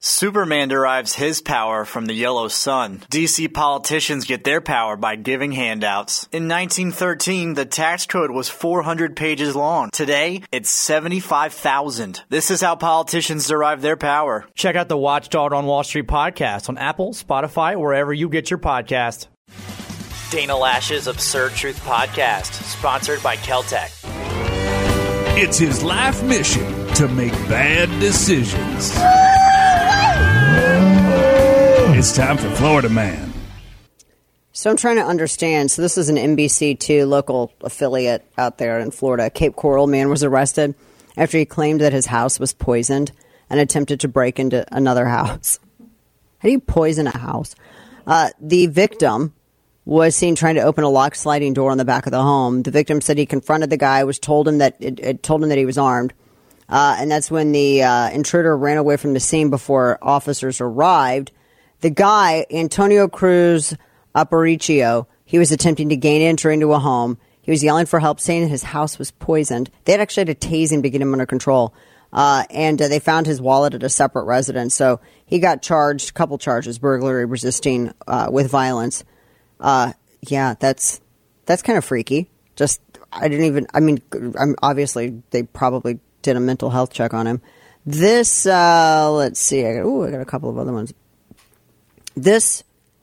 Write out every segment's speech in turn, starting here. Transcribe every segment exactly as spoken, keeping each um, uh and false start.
Superman derives his power from the yellow sun. D C politicians get their power by giving handouts. In nineteen thirteen, the tax code was four hundred pages long. Today, it's seventy-five thousand. This is how politicians derive their power. Check out the Watchdog on Wall Street podcast on Apple, Spotify, or wherever you get your podcast. Dana Lash's Absurd Truth Podcast, sponsored by Keltec. It's his life mission to make bad decisions. It's time for Florida Man. So I'm trying to understand. So this is an N B C two local affiliate out there in Florida. Cape Coral man was arrested after he claimed that his house was poisoned and attempted to break into another house. How do you poison a house? Uh, the victim was seen trying to open a locked sliding door on the back of the home. The victim said he confronted the guy, was told him that it, it told him that he was armed. Uh, and that's when the uh, intruder ran away from the scene before officers arrived. The guy, Antonio Cruz Aparicio, he was attempting to gain entry into a home. He was yelling for help, saying his house was poisoned. They had actually had to tase him to get him under control. Uh, and uh, they found his wallet at a separate residence. So he got charged, a couple charges, burglary, resisting uh, with violence. Uh, yeah, that's that's kind of freaky. Just, I didn't even, I mean, I'm, obviously they probably did a mental health check on him. This, uh, let's see, I got, ooh, I got a couple of other ones. This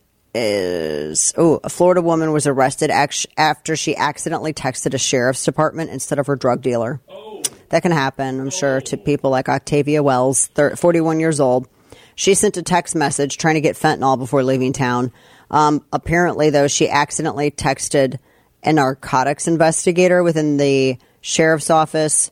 is, oh, a Florida woman was arrested act- after she accidentally texted a sheriff's department instead of her drug dealer. Oh. That can happen, I'm sure, to people like Octavia Wells, thirty, forty-one years old. She sent a text message trying to get fentanyl before leaving town. Um, apparently, though, she accidentally texted a narcotics investigator within the sheriff's office.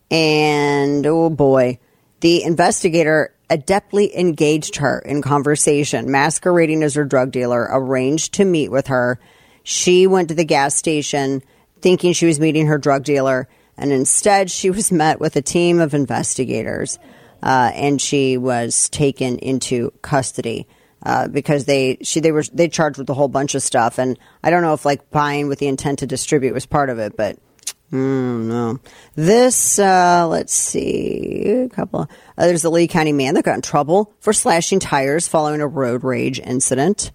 And, oh boy, the investigator adeptly engaged her in conversation, masquerading as her drug dealer, arranged to meet with her. She went to the gas station thinking she was meeting her drug dealer, and instead she was met with a team of investigators, uh, and she was taken into custody uh, because they she they were they charged with a whole bunch of stuff, and I don't know if like buying with the intent to distribute was part of it, but. Mm, no. This, uh, let's see, a couple. Uh, there's a Lee County man that got in trouble for slashing tires following a road rage incident.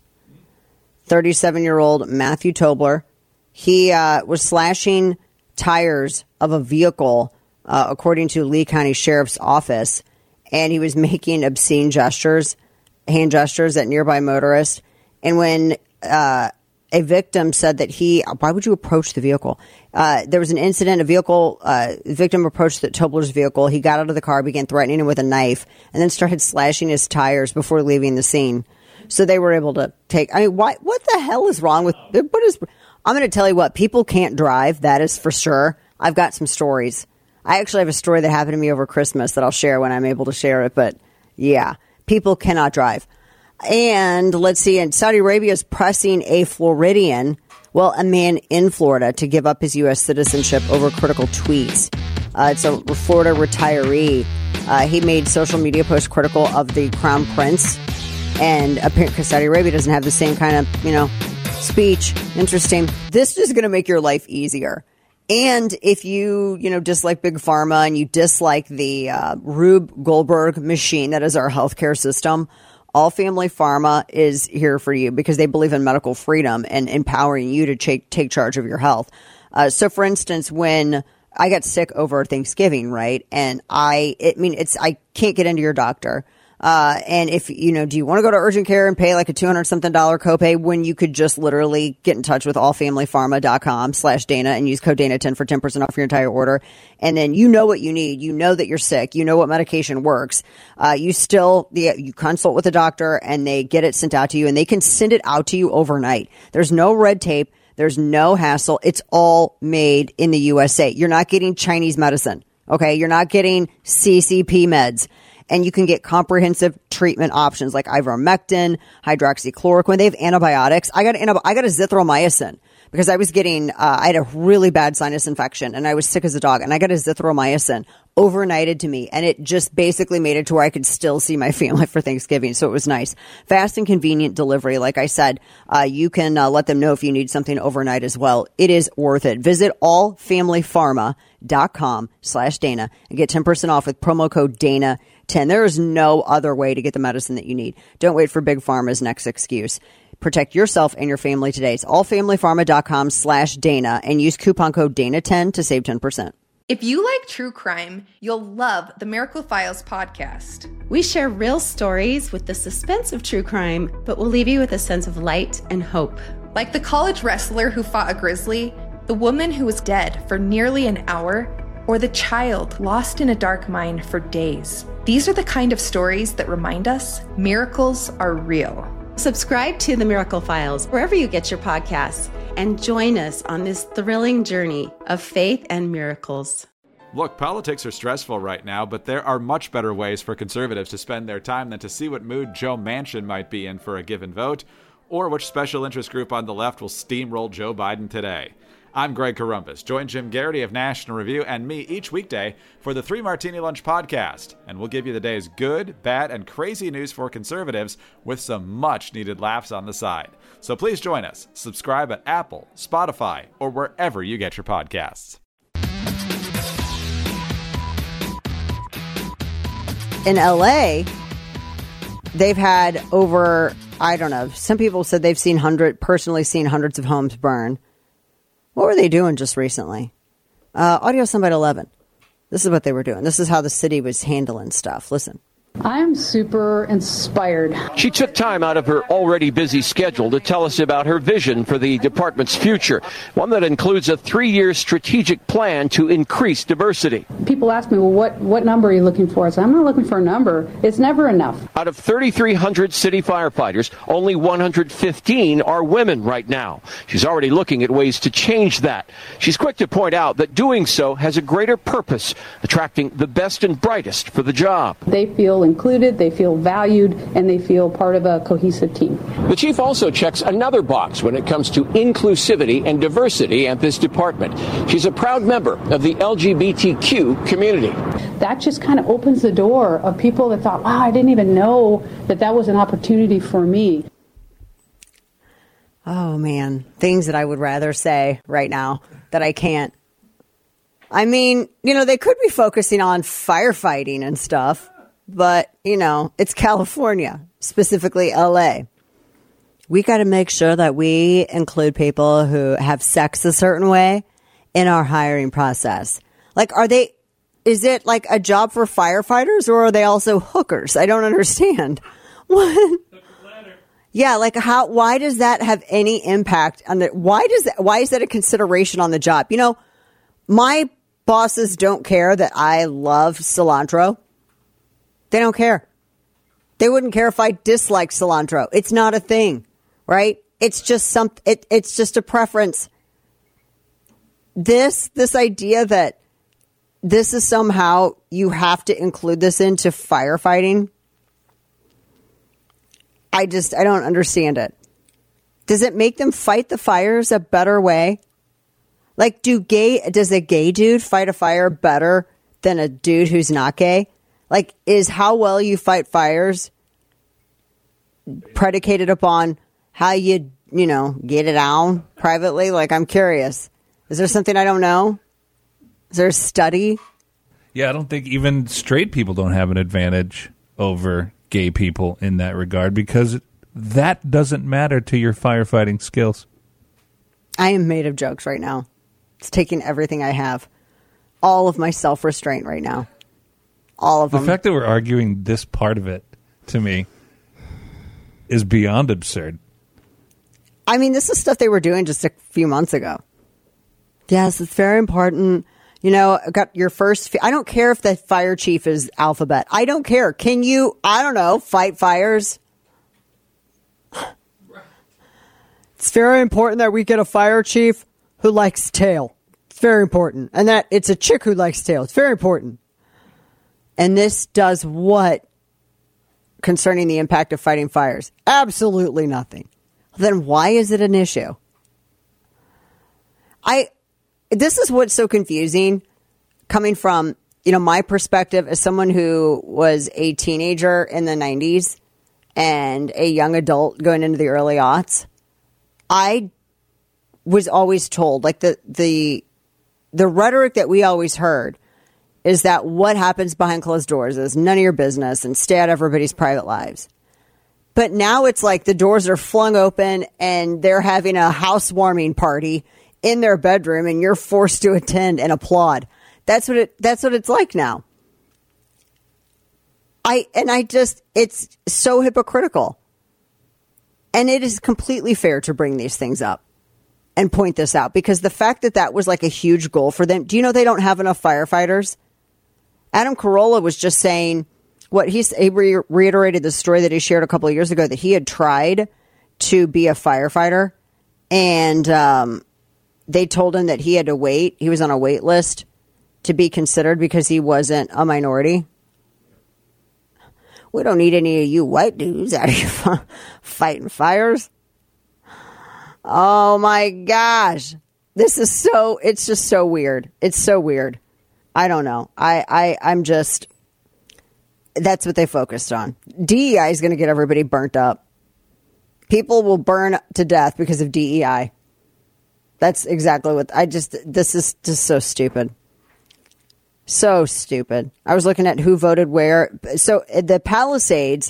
thirty-seven-year-old Matthew Tobler. He uh, was slashing tires of a vehicle, uh, according to Lee County Sheriff's Office, and he was making obscene gestures, hand gestures at nearby motorists. And when uh, a victim said that he, why would you approach the vehicle? Uh, there was an incident, a vehicle, uh, the victim approached the Tobler's vehicle. He got out of the car, began threatening him with a knife, and then started slashing his tires before leaving the scene. So they were able to take, I mean, why, what the hell is wrong with, what is, I'm going to tell you what, people can't drive, that is for sure. I've got some stories. I actually have a story that happened to me over Christmas that I'll share when I'm able to share it, but yeah, people cannot drive. And let's see, and Saudi Arabia is pressing a Floridian, well, a man in Florida, to give up his U S citizenship over critical tweets. Uh, it's a Florida retiree. Uh, he made social media posts critical of the Crown Prince, and apparently because Saudi Arabia doesn't have the same kind of, you know, speech. Interesting. This is going to make your life easier. And if you, you know, dislike Big Pharma and you dislike the uh, Rube Goldberg machine that is our healthcare system, All Family Pharma is here for you because they believe in medical freedom and empowering you to take, take charge of your health. Uh, so, for instance, when I got sick over Thanksgiving, right, and I, I mean, it's I can't get into your doctor. Uh, and if, you know, do you want to go to urgent care and pay like a two hundred something dollar copay when you could just literally get in touch with allfamilypharma.com slash Dana and use code Dana ten for ten percent off your entire order. And then you know what you need. You know that you're sick. You know what medication works. Uh, you still, the, you consult with a doctor and they get it sent out to you and they can send it out to you overnight. There's no red tape. There's no hassle. It's all made in the U S A. You're not getting Chinese medicine. Okay. You're not getting C C P meds. And you can get comprehensive treatment options like ivermectin, hydroxychloroquine. They have antibiotics. I got an, I got a zithromycin because I was getting, uh, I had a really bad sinus infection and I was sick as a dog, and I got a zithromycin overnighted to me, and it just basically made it to where I could still see my family for Thanksgiving. So it was nice. Fast and convenient delivery. Like I said, uh, you can uh, let them know if you need something overnight as well. It is worth it. Visit allfamilypharma.com slash Dana and get ten percent off with promo code Dana ten. There is no other way to get the medicine that you need. Don't wait for Big Pharma's next excuse. Protect yourself and your family today. It's allfamilypharma.com slash Dana and use coupon code Dana ten to save ten percent. If you like true crime, you'll love the Miracle Files podcast. We share real stories with the suspense of true crime, but we'll leave you with a sense of light and hope. Like the college wrestler who fought a grizzly, the woman who was dead for nearly an hour, or the child lost in a dark mine for days. These are the kind of stories that remind us miracles are real. Subscribe to The Miracle Files wherever you get your podcasts and join us on this thrilling journey of faith and miracles. Look, politics are stressful right now, but there are much better ways for conservatives to spend their time than to see what mood Joe Manchin might be in for a given vote, or which special interest group on the left will steamroll Joe Biden today. I'm Greg Corombos. Join Jim Garrity of National Review and me each weekday for the Three Martini Lunch podcast, and we'll give you the day's good, bad, and crazy news for conservatives with some much-needed laughs on the side. So please join us. Subscribe at Apple, Spotify, or wherever you get your podcasts. In L A, they've had over, I don't know, some people said they've seen hundred, personally seen hundreds of homes burn. What were they doing just recently? Uh, Audio Soundbite eleven. This is what they were doing. This is how the city was handling stuff. Listen. I'm super inspired. She took time out of her already busy schedule to tell us about her vision for the department's future, one that includes a three-year strategic plan to increase diversity. People ask me, well, what, what number are you looking for? I say, I'm not looking for a number. It's never enough. Out of thirty-three hundred city firefighters, only one hundred fifteen are women right now. She's already looking at ways to change that. She's quick to point out that doing so has a greater purpose, attracting the best and brightest for the job. They feel included, they feel valued, and they feel part of a cohesive team. The chief also checks another box when it comes to inclusivity and diversity at this department. She's a proud member of the L G B T Q community. That just kind of opens the door of people that thought, wow, I didn't even know that that was an opportunity for me. Oh, man. Things that I would rather say right now that I can't. I mean, you know, they could be focusing on firefighting and stuff. But, you know, it's California, specifically L A. We got to make sure that we include people who have sex a certain way in our hiring process. Like, are they, is it like a job for firefighters or are they also hookers? I don't understand. What? Yeah, like how, why does that have any impact on the, why does that, why is that a consideration on the job? You know, my bosses don't care that I love cilantro. They don't care. They wouldn't care if I dislike cilantro. It's not a thing, right? It's just some. It, it's just a preference. This this idea that this is somehow you have to include this into firefighting. I just I don't understand it. Does it make them fight the fires a better way? Like, do gay does a gay dude fight a fire better than a dude who's not gay? Like, is how well you fight fires predicated upon how you, you know, get it on privately? Like, I'm curious. Is there something I don't know? Is there a study? Yeah, I don't think even straight people don't have an advantage over gay people in that regard because that doesn't matter to your firefighting skills. I am made of jokes right now. It's taking everything I have. All of my self-restraint right now. All of the them. The fact that we're arguing this part of it, to me, is beyond absurd. I mean, this is stuff they were doing just a few months ago. Yes, it's very important. You know, got your first... I don't care if the fire chief is alphabet. I don't care. Can you, I don't know, fight fires? It's very important that we get a fire chief who likes tail. It's very important. And that it's a chick who likes tail. It's very important. And this does what concerning the impact of fighting fires? Absolutely nothing. Then why is it an issue? I, this is what's so confusing coming from, you know, my perspective as someone who was a teenager in the nineties and a young adult going into the early aughts. I was always told, like the, the, the rhetoric that we always heard is that what happens behind closed doors is none of your business and stay out of everybody's private lives. But now it's like the doors are flung open and they're having a housewarming party in their bedroom and you're forced to attend and applaud. That's what it, that's what it's like now. I, and I just, it's so hypocritical. And it is completely fair to bring these things up and point this out, because the fact that that was like a huge goal for them. Do you know they don't have enough firefighters? Adam Carolla was just saying what he, he re- reiterated the story that he shared a couple of years ago, that he had tried to be a firefighter and um, they told him that he had to wait. He was on a wait list to be considered because he wasn't a minority. We don't need any of you white dudes out here fighting fires. Oh my gosh. This is so, it's just so weird. It's so weird. I don't know. I, I, I'm just, that's what they focused on. D E I is going to get everybody burnt up. People will burn to death because of D E I. That's exactly what I just, this is just so stupid. So stupid. I was looking at who voted where. So the Palisades,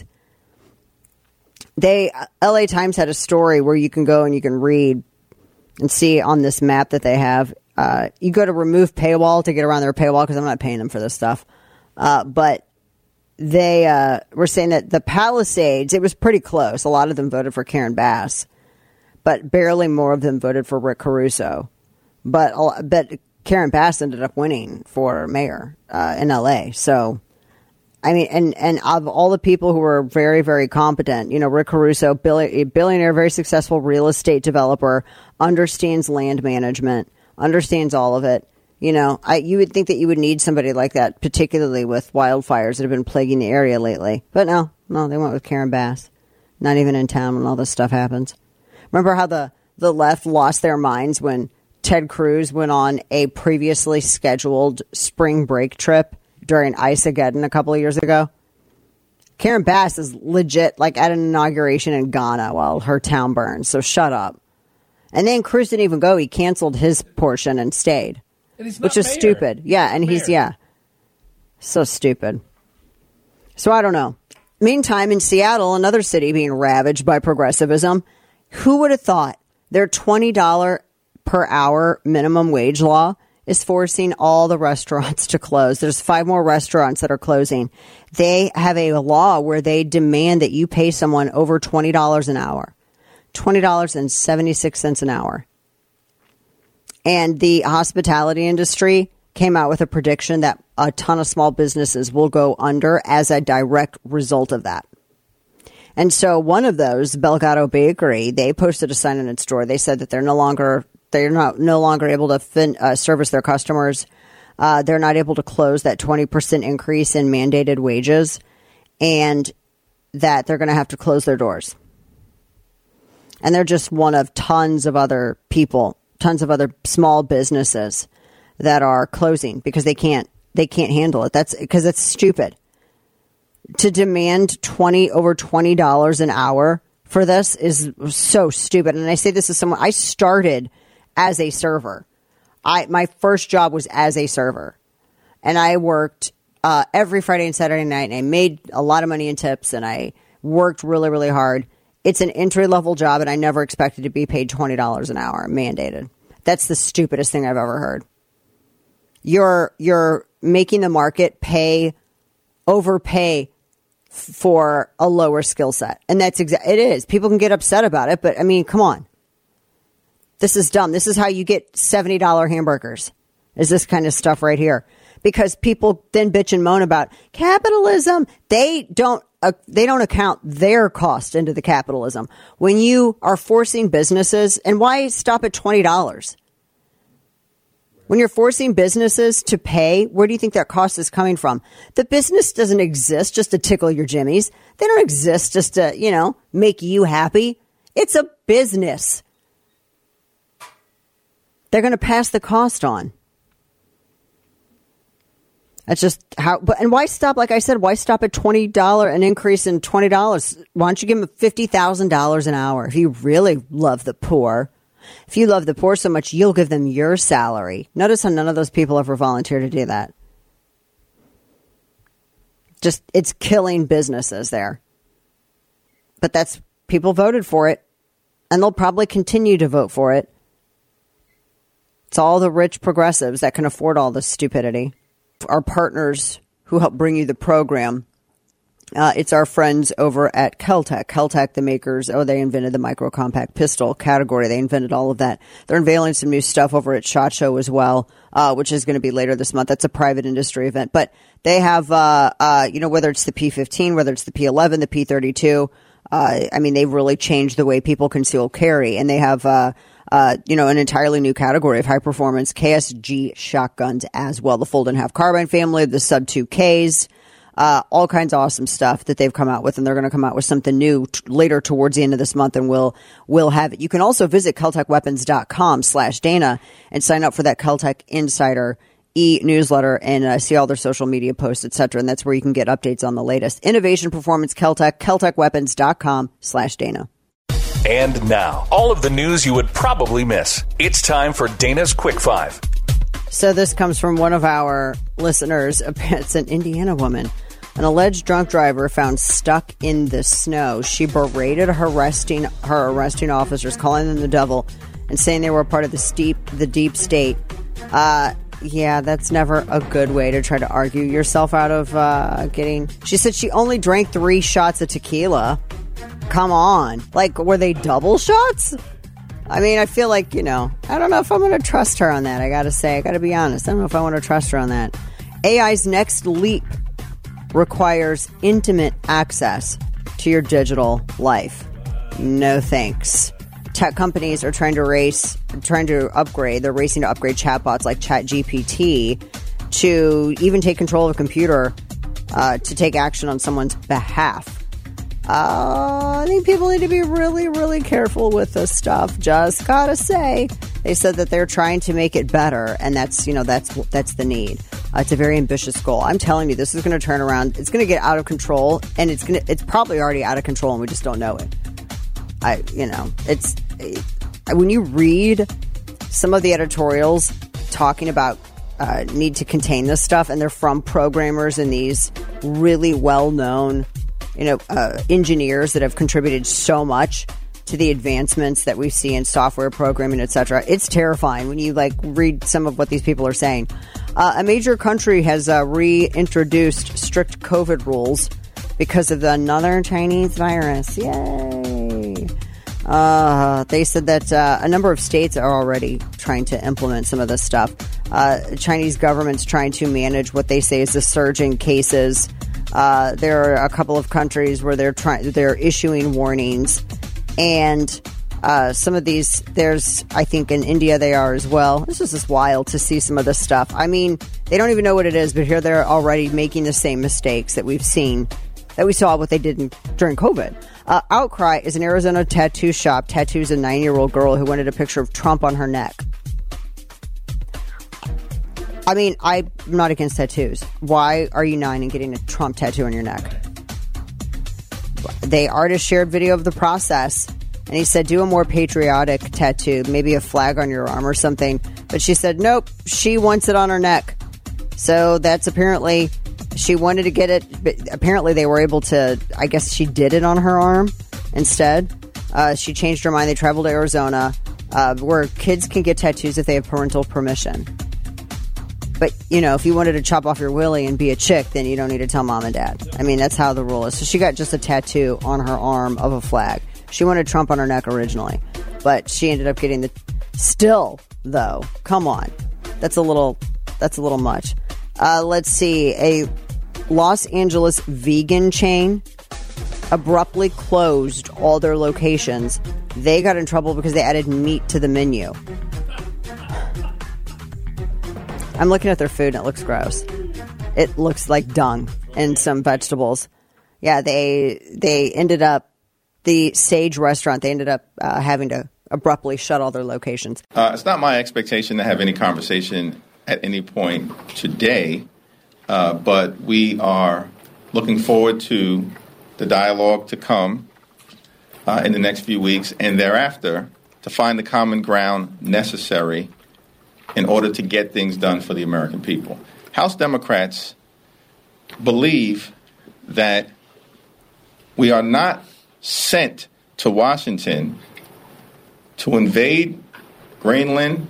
they, L A Times had a story where you can go and you can read and see on this map that they have. Uh, you go to remove paywall to get around their paywall, because I'm not paying them for this stuff. Uh, but they uh, were saying that the Palisades, it was pretty close. A lot of them voted for Karen Bass, but barely more of them voted for Rick Caruso. But, but Karen Bass ended up winning for mayor uh, in L A. So, I mean, and, and of all the people who were very, very competent, you know, Rick Caruso, billi- billionaire, very successful real estate developer, understands land management, understands all of it. You know, I, you would think that you would need somebody like that, particularly with wildfires that have been plaguing the area lately. But no, no, they went with Karen Bass. Not even in town when all this stuff happens. Remember how the, the left lost their minds when Ted Cruz went on a previously scheduled spring break trip during Ice-Ageddon a couple of years ago? Karen Bass is legit like at an inauguration in Ghana while her town burns, so shut up. And then Cruz didn't even go. He canceled his portion and stayed, and he's not which is mayor. stupid. Yeah, and he's, yeah, so stupid. So I don't know. Meantime, in Seattle, another city being ravaged by progressivism, who would have thought their twenty dollars per hour minimum wage law is forcing all the restaurants to close? There's five more restaurants that are closing. They have a law where they demand that you pay someone over twenty dollars an hour. twenty dollars and seventy-six cents an hour. And the hospitality industry came out with a prediction that a ton of small businesses will go under as a direct result of that. And so one of those, Belgado Bakery, they posted a sign in its door. They said that they're no longer they're not no longer able to fin, uh, service their customers. Uh, they're not able to close that twenty percent increase in mandated wages, and that they're going to have to close their doors. And they're just one of tons of other people, tons of other small businesses that are closing because they can't they can't handle it. That's because it's stupid to demand twenty over twenty dollars an hour for this is so stupid. And I say this as someone, I started as a server. I my first job was as a server, and I worked uh, every Friday and Saturday night, and I made a lot of money in tips, and I worked really, really hard. It's an entry-level job, and I never expected to be paid twenty dollars an hour, mandated. That's the stupidest thing I've ever heard. You're you're making the market pay, overpay for a lower skill set. And that's exactly, it is. People can get upset about it, but I mean, come on. This is dumb. This is how you get seventy dollars hamburgers, is this kind of stuff right here. Because people then bitch and moan about capitalism. They don't uh, they don't account their cost into the capitalism. When you are forcing businesses, and why stop at twenty dollars? When you're forcing businesses to pay, where do you think that cost is coming from? The business doesn't exist just to tickle your jimmies. They don't exist just to, you know, make you happy. It's a business. They're going to pass the cost on. That's just how, but, and why stop, like I said, why stop at twenty dollars, an increase in twenty dollars? Why don't you give them fifty thousand dollars an hour if you really love the poor? If you love the poor so much, you'll give them your salary. Notice how none of those people ever volunteered to do that. Just, it's killing businesses there. But that's, people voted for it, and they'll probably continue to vote for it. It's all the rich progressives that can afford all this stupidity. Our partners who help bring you the program, uh, it's our friends over at Keltec. Keltec, the makers, oh, they invented the micro-compact pistol category. They invented all of that. They're unveiling some new stuff over at SHOT Show as well, uh, which is going to be later this month. That's a private industry event. But they have, uh, uh, you know, whether it's the P fifteen, whether it's the P eleven, the P thirty-two, uh, I mean, they've really changed the way people conceal carry. And they have, uh, uh, you know, an entirely new category of high-performance K S G shotguns as well. The fold-and-half carbine family, the sub two Ks. Uh, all kinds of awesome stuff that they've come out with, and they're going to come out with something new t- later towards the end of this month, and we'll, we'll have it. You can also visit Keltec Weapons dot com slash Dana and sign up for that Keltec Insider e-newsletter and uh, see all their social media posts, et cetera. And that's where you can get updates on the latest. Innovation Performance Keltec, Keltec Weapons dot com slash Dana. And now, all of the news you would probably miss. It's time for Dana's Quick Five. So this comes from one of our listeners. It's an Indiana woman. An alleged drunk driver found stuck in the snow. She berated her arresting her arresting officers, calling them the devil, and saying they were a part of the steep the deep state. Uh, yeah, that's never a good way to try to argue yourself out of uh, getting. She said she only drank three shots of tequila. Come on, like were they double shots? I mean, I feel like, you know, I don't know if I'm going to trust her on that. I got to say, I got to be honest. I don't know if I want to trust her on that. A I's next leap requires intimate access to your digital life. No thanks. Tech companies are trying to race, trying to upgrade. They're racing to upgrade chatbots like ChatGPT to even take control of a computer uh, to take action on someone's behalf. Uh, I think people need to be really, really careful with this stuff. Just gotta say, they said that they're trying to make it better, and that's, you know, that's that's the need. Uh, it's a very ambitious goal. I'm telling you, this is going to turn around. It's going to get out of control, and it's going to, it's probably already out of control, and we just don't know it. I, you know, it's it, when you read some of the editorials talking about uh, need to contain this stuff, and they're from programmers and these really well-known, you know, uh, engineers that have contributed so much to the advancements that we see in software programming, et cetera. It's terrifying when you like read some of what these people are saying. Uh, a major country has uh, reintroduced strict COVID rules because of the another Chinese virus. Yay! Uh, they said that uh, a number of states are already trying to implement some of this stuff. Uh, Chinese government's trying to manage what they say is the surge in cases. Uh, there are a couple of countries where they're trying, they're issuing warnings, and uh, some of these, there's, I think in India they are as well. This is just wild to see some of this stuff. I mean, they don't even know what it is, but here they're already making the same mistakes that we've seen, that we saw what they did in, during COVID. Uh, Outcry is an Arizona tattoo shop, tattoos a nine-year-old girl who wanted a picture of Trump on her neck. I mean, I'm not against tattoos. Why are you nine and getting a Trump tattoo on your neck? The artist shared video of the process, and he said, do a more patriotic tattoo, maybe a flag on your arm or something. But she said, nope, she wants it on her neck. So that's apparently, she wanted to get it, but apparently they were able to, I guess she did it on her arm instead. Uh, she changed her mind. They traveled to Arizona, uh, where kids can get tattoos if they have parental permission. But, you know, if you wanted to chop off your willy and be a chick, then you don't need to tell mom and dad. I mean, that's how the rule is. So she got just a tattoo on her arm of a flag. She wanted Trump on her neck originally, but she ended up getting the... Still, though, come on. That's a little, that's a little much. Uh, let's see. A Los Angeles vegan chain abruptly closed all their locations. They got in trouble because they added meat to the menu. I'm looking at their food and it looks gross. It looks like dung and some vegetables. Yeah, they they ended up, the Sage restaurant, they ended up uh, having to abruptly shut all their locations. Uh, it's not my expectation to have any conversation at any point today, uh, but we are looking forward to the dialogue to come uh, in the next few weeks, and thereafter to find the common ground necessary in order to get things done for the American people. House Democrats believe that we are not sent to Washington to invade Greenland,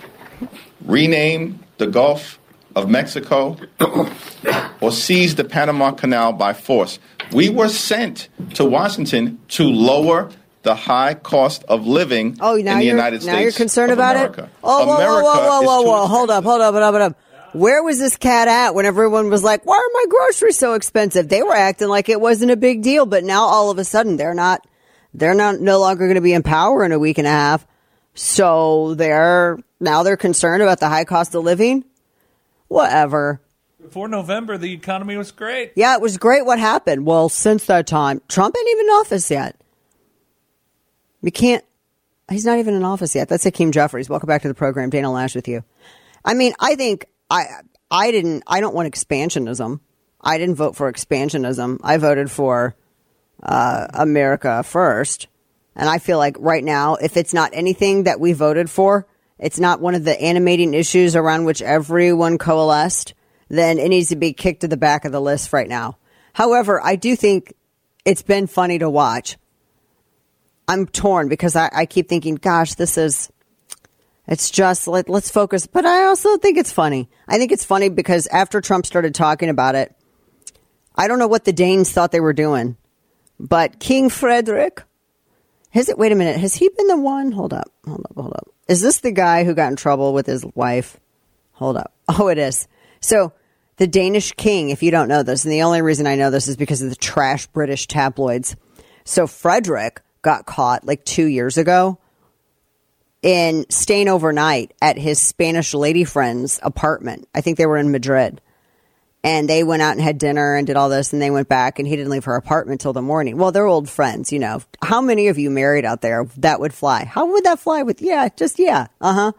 rename the Gulf of Mexico, or seize the Panama Canal by force. We were sent to Washington to lower the high cost of living oh, now in the you're, United States. Now you're concerned of about America. it? Oh, whoa, America whoa, whoa, whoa, whoa, whoa. Hold up, hold up, hold up, hold up. Where was this cat at when everyone was like, why are my groceries so expensive? They were acting like it wasn't a big deal, but now all of a sudden they're not, they're not no longer going to be in power in a week and a half. So they're, now they're concerned about the high cost of living? Whatever. Before November, the economy was great. Yeah, it was great. What happened? Well, since that time, Trump ain't even in office yet. We can't, he's not even in office yet. That's Hakeem Jeffries. Welcome back to the program. Dana Lash with you. I mean, I think I, I didn't, I don't want expansionism. I didn't vote for expansionism. I voted for uh, America first. And I feel like right now, if it's not anything that we voted for, it's not one of the animating issues around which everyone coalesced, then it needs to be kicked to the back of the list right now. However, I do think it's been funny to watch. I'm torn because I, I keep thinking, gosh, this is, it's just, let, let's focus. But I also think it's funny. I think it's funny because after Trump started talking about it, I don't know what the Danes thought they were doing, but King Frederick, has it, wait a minute, has he been the one? Hold up, hold up, hold up. Is this the guy who got in trouble with his wife? Hold up. Oh, it is. So the Danish king, if you don't know this, and the only reason I know this is because of the trash British tabloids. So Frederick got caught like two years ago in staying overnight at his Spanish lady friend's apartment. I think they were in Madrid. And they went out and had dinner and did all this, and they went back, and he didn't leave her apartment till the morning. Well, they're old friends, you know. How many of you married out there that would fly? How would that fly with, yeah, just, yeah, uh-huh.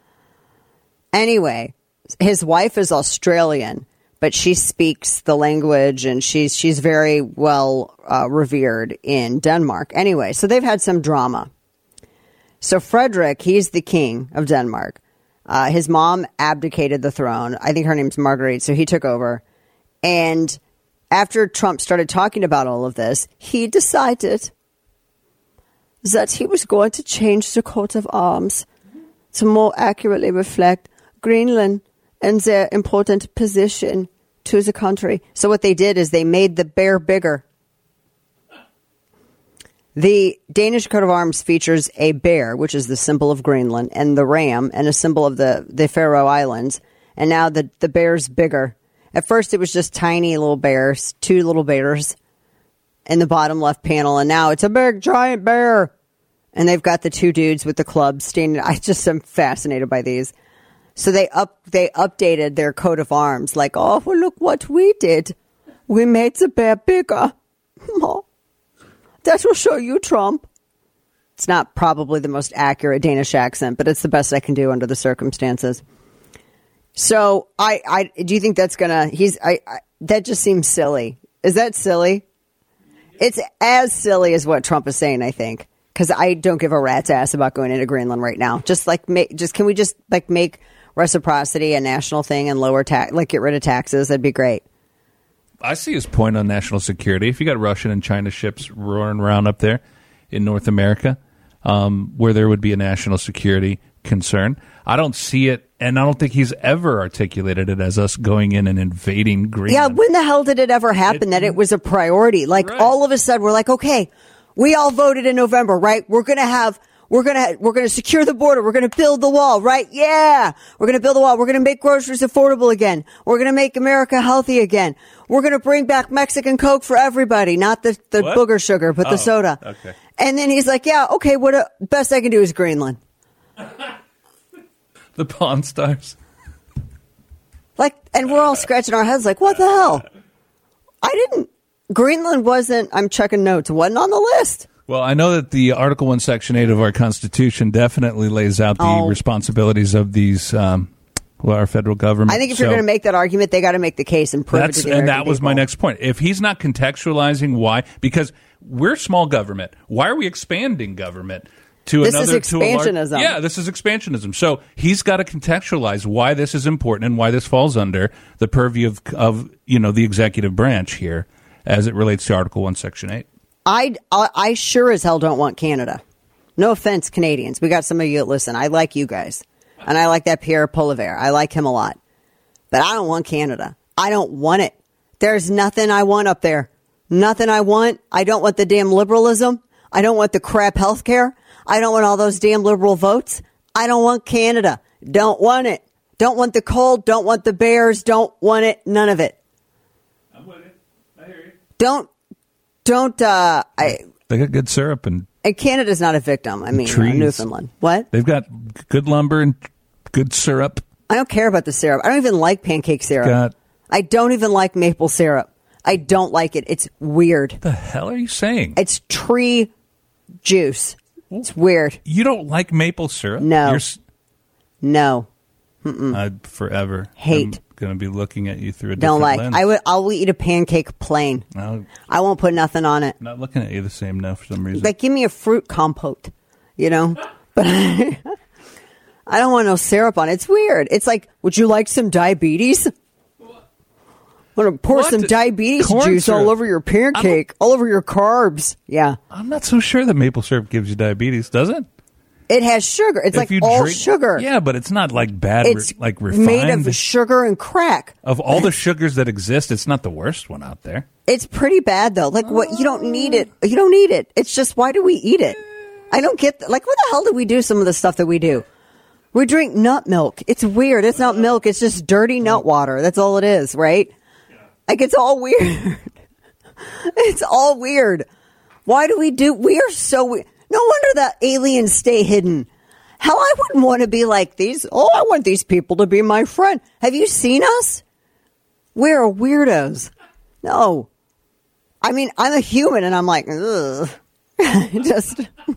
Anyway, his wife is Australian, but she speaks the language, and she's she's very well uh, revered in Denmark. Anyway, so they've had some drama. So Frederick, he's the king of Denmark. Uh, his mom abdicated the throne. I think her name's Marguerite, so he took over. And after Trump started talking about all of this, he decided that he was going to change the coat of arms to more accurately reflect Greenland and their important position to the country. So what they did is they made the bear bigger. The Danish coat of arms features a bear, which is the symbol of Greenland, and the ram, and a symbol of the, the Faroe Islands. And now the, the bear's bigger. At first, it was just tiny little bears, two little bears in the bottom left panel. And now it's a big, giant bear. And they've got the two dudes with the clubs standing. I just am fascinated by these. So they up they updated their coat of arms like, oh, well, look what we did. We made the bear bigger. That will show you, Trump. It's not probably the most accurate Danish accent, but it's the best I can do under the circumstances. So I, I do you think that's gonna? He's I, I that just seems silly. Is that silly? It's as silly as what Trump is saying, I think, because I don't give a rat's ass about going into Greenland right now. Just like make, just can we just like make reciprocity a national thing and lower tax, like get rid of taxes? That'd be great. I see his point on national security. If you got Russian and China ships roaring around up there in North America, um, where there would be a national security concern, I don't see it, and I don't think he's ever articulated it as us going in and invading Greenland. Yeah, when the hell did it ever happen it, that it was a priority? Like right. all of a sudden, we're like, okay, we all voted in November, right? We're gonna have. We're going to, we're going to secure the border. We're going to build the wall, right? Yeah. We're going to build the wall. We're going to make groceries affordable again. We're going to make America healthy again. We're going to bring back Mexican Coke for everybody, not the, the booger sugar, but oh, the soda. Okay. And then he's like, yeah, okay, what uh, best I can do is Greenland. The Pawn Stars. Like, and we're all scratching our heads like, what the hell? I didn't, Greenland wasn't, I'm checking notes, wasn't on the list. Well, I know that the Article one, Section eight of our Constitution definitely lays out the oh. responsibilities of these, um, well, our federal government. I think if so, you're going to make that argument, they got to make the case and prove it to the American And that was people. my next point. If he's not contextualizing why, because we're small government, why are we expanding government to this another? This is expansionism. To a large, yeah, this is expansionism. So he's got to contextualize why this is important and why this falls under the purview of, of you know, the executive branch here. as it relates to Article one, Section eight. I, I, I sure as hell don't want Canada. No offense, Canadians. We got some of you that listen. I like you guys. And I like that Pierre Poilievre. I like him a lot. But I don't want Canada. I don't want it. There's nothing I want up there. Nothing I want. I don't want the damn liberalism. I don't want the crap health care. I don't want all those damn liberal votes. I don't want Canada. Don't want it. Don't want the cold. Don't want the bears. Don't want it. None of it. I'm with you. I hear you. Don't, don't, uh, I. They got good syrup and. And Canada's not a victim. I mean, uh, Newfoundland. What? They've got good lumber and good syrup. I don't care about the syrup. I don't even like pancake syrup. Got, I don't even like maple syrup. I don't like it. It's weird. What the hell are you saying? It's tree juice. It's weird. You don't like maple syrup? No. You're, no. Mm-mm. I forever hate. I'm going to be looking at you through a don't different like. lens. I would. I'll eat a pancake plain. No. I won't put nothing on it. Not looking at you the same now for some reason. Like, give me a fruit compote, you know. But I, I don't want no syrup on it. It's weird. It's like, would you like some diabetes? Want to pour What? some diabetes Corn juice syrup. all over your pancake, all over your carbs? Yeah. I'm not so sure that maple syrup gives you diabetes, does it? It has sugar. It's If like you all drink- sugar. Yeah, but it's not like bad, It's re- like refined. made of sugar and crack. Of all the sugars that exist, it's not the worst one out there. It's pretty bad though. Like what? You don't need it. You don't need it. It's just, why do we eat it? I don't get. Th- like, what the hell do we do? Some of the stuff that we do. We drink nut milk. It's weird. It's not milk. It's just dirty nut water. That's all it is, right? Like, it's all weird. It's all weird. Why do we do? We are so weird. No wonder the aliens stay hidden. Hell, I wouldn't want to be like these. Oh, I want these people to be my friend. Have you seen us? We're weirdos. No. I mean, I'm a human and I'm like, ugh. Just,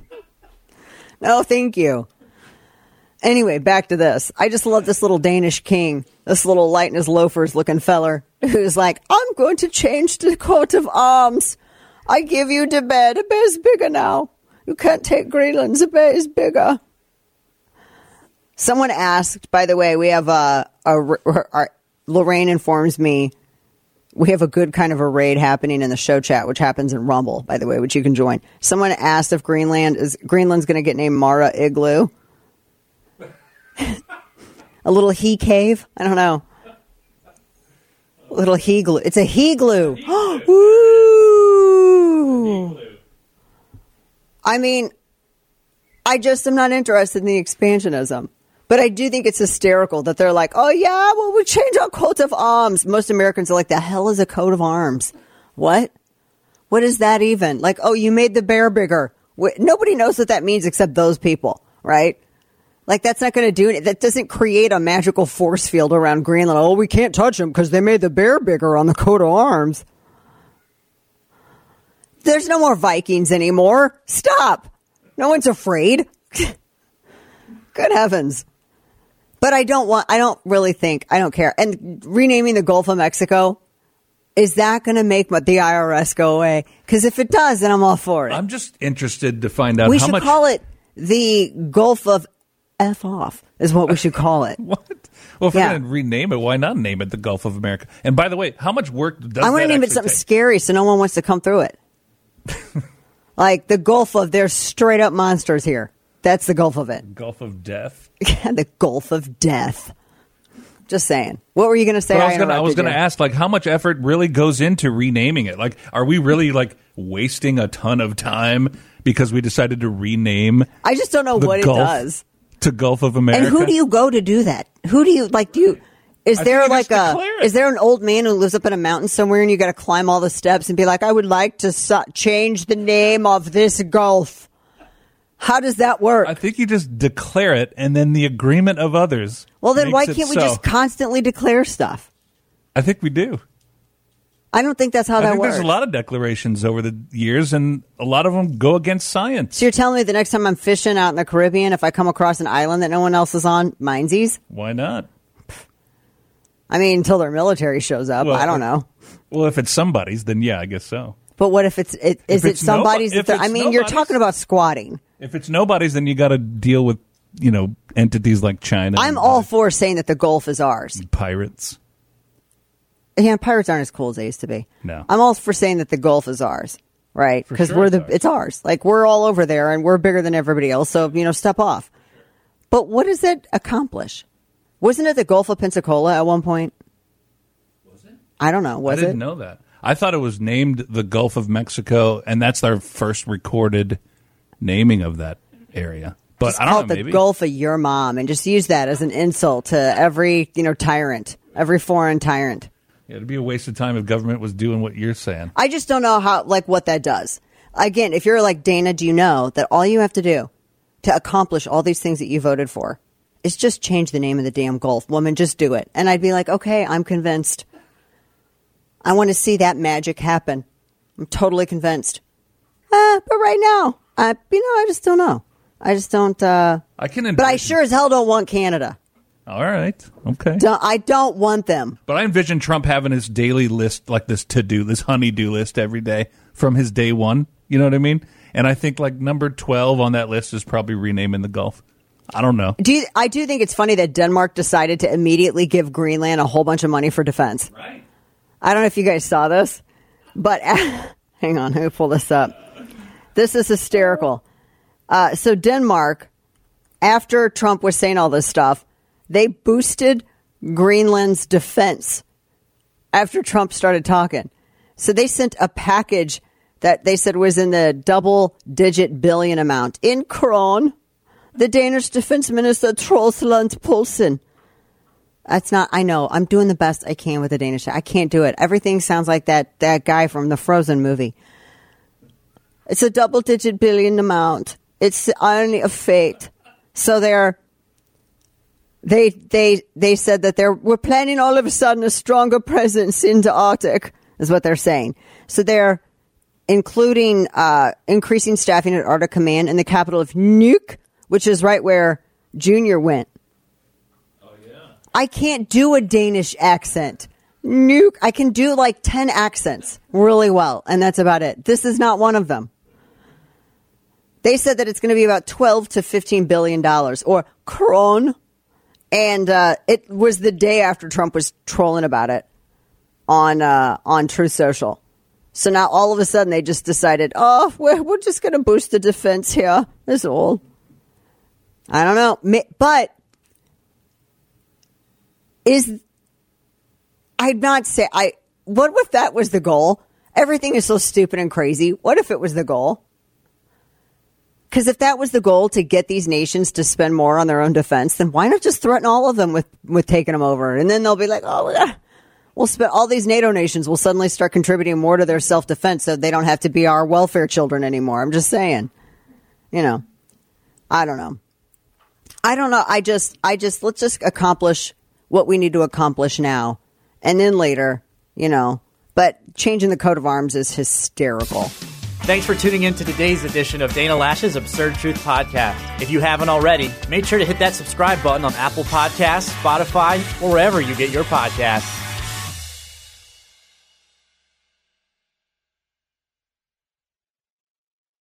no, thank you. Anyway, back to this. I just love this little Danish king, this little light in his loafers looking feller who's like, I'm going to change the coat of arms. I give you the bear. The bear's bigger now. You can't take Greenland. The bear is bigger. Someone asked, by the way, we have a, a, a Lorraine informs me we have a good kind of a raid happening in the show chat, which happens in Rumble, by the way, which you can join. Someone asked if Greenland is Greenland's going to get named Mara Igloo. A little he cave? I don't know. A little he glue. It's a he glue. Woo! I mean, I just am not interested in the expansionism. But I do think it's hysterical that they're like, oh, yeah, well, we change our coat of arms. Most Americans are like, the hell is a coat of arms? What? What is that even? Like, oh, you made the bear bigger. Nobody knows what that means except those people, right? Like, that's not going to do it. That doesn't create a magical force field around Greenland. Oh, we can't touch them because they made the bear bigger on the coat of arms. There's no more Vikings anymore. Stop. No one's afraid. Good heavens. But I don't want, I don't really think, I don't care. And renaming the Gulf of Mexico, is that going to make the I R S go away? Because if it does, then I'm all for it. I'm just interested to find out we how should much. call it the Gulf of F off, is what we should call it. What? Well, if Yeah. we're going to rename it, why not name it the Gulf of America? And by the way, how much work does I want that to name it actually something take? scary so no one wants to come through it. Like the Gulf of, there's straight up monsters here. That's the Gulf of it. Gulf of Death? The Gulf of Death. Just saying. What were you going to say? But I was gonna, I was interrupted going to you. ask, like, how much effort really goes into renaming it? Like, are we really, like, wasting a ton of time because we decided to rename I just don't know the what Gulf it does. to Gulf of America? And who do you go to do that? Who do you, like, do you, is I there think you like just a, declare it. is there an old man who lives up in a mountain somewhere and you got to climb all the steps and be like, I would like to su- change the name of this Gulf? How does that work? I think you just declare it, and then the agreement of others. Well, then why makes it can't we so. just constantly declare stuff? I think we do. I don't think that's how I that think works. there's a lot of declarations over the years, and a lot of them go against science. So you're telling me the next time I'm fishing out in the Caribbean, if I come across an island that no one else is on, minesies? Why not? I mean, until their military shows up. Well, I don't know. Well, if it's somebody's, then yeah, I guess so. But what if it's it, is If it it's somebody's? nobo- that they're- if I it's mean, you're nobody's- talking about squatting. If it's nobody's, then you got to deal with, you know, entities like China. I'm and all for saying that the Gulf is ours. pirates. Yeah, pirates aren't as cool as they used to be. No. I'm all for saying that the Gulf is ours, right? Because sure we're it's the ours. it's ours. Like, we're all over there, and we're bigger than everybody else. So, you know, step off. But what does it accomplish? Wasn't it the Gulf of Pensacola at one point? Was it? I don't know. Was I didn't it? know that. I thought it was named the Gulf of Mexico, and that's their first recorded naming of that area. But Just I call don't know, it the maybe. Gulf of your mom, and just use that as an insult to every, you know, tyrant, every foreign tyrant. Yeah, it'd be a waste of time if government was doing what you're saying. I just don't know how, like, what that does. Again, if you're like, Dana, do you know that all you have to do to accomplish all these things that you voted for is just change the name of the damn Gulf? Woman, just do it. And I'd be like, okay, I'm convinced. I want to see that magic happen. I'm totally convinced. Uh, but right now, I, you know, I just don't know. I just don't. Uh, I can but I envision- sure as hell don't want Canada. All right. Okay. Don't, I don't want them. But I envision Trump having his daily list, like this to-do, this honey-do list every day from his day one. You know what I mean? And I think like number twelve on that list is probably renaming the Gulf. I don't know. Do you, I do think it's funny that Denmark decided to immediately give Greenland a whole bunch of money for defense. Right. I don't know if you guys saw this, but hang on, let me pull this up. This is hysterical. Uh, so Denmark, after Trump was saying all this stuff, they boosted Greenland's defense after Trump started talking. So they sent a package that they said was in the double-digit billion amount in kron. The Danish Defense Minister Troels Lund Poulsen. That's not, I know, I'm doing the best I can with the Danish. I can't do it. Everything sounds like that, that guy from the Frozen movie. It's a double-digit billion amount. It's the irony of fate. So they're, they, they, they said that they're, we're planning all of a sudden a stronger presence in the Arctic, is what they're saying. So they're including, uh, increasing staffing at Arctic Command in the capital of Nuuk, which is right where Junior went. Oh, yeah. I can't do a Danish accent. Nuke. I can do like ten accents really well, and that's about it. This is not one of them. They said that it's going to be about twelve to fifteen billion dollars, or kron. And uh, it was the day after Trump was trolling about it on uh, on Truth Social. So now all of a sudden they just decided, oh, we're, we're just going to boost the defense here. That's all. I don't know. But is, I'd not say, I. what if that was the goal? Everything is so stupid and crazy. What if it was the goal? Because if that was the goal, to get these nations to spend more on their own defense, then why not just threaten all of them with, with taking them over? And then they'll be like, oh, we're we'll spend, all these NATO nations will suddenly start contributing more to their self-defense so they don't have to be our welfare children anymore. I'm just saying. You know, I don't know. I don't know. I just, I just, let's just accomplish what we need to accomplish now. And then later, you know, but changing the coat of arms is hysterical. Thanks for tuning in to today's edition of Dana Lash's Absurd Truth Podcast. If you haven't already, make sure to hit that subscribe button on Apple Podcasts, Spotify, or wherever you get your podcasts.